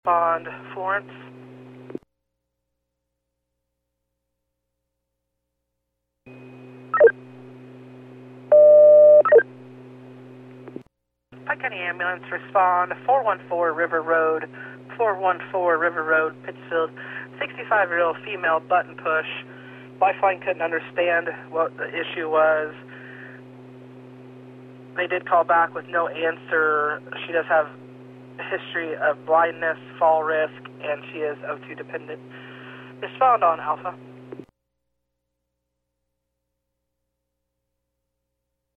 Bond, Florence. Pike County Ambulance, respond, 414 River Road, 414 River Road, Pittsfield. 65-year-old female button push. Lifeline couldn't understand what the issue was. They did call back with no answer. She does have a history of blindness, fall risk, and she is O2 dependent. Respond on Alpha.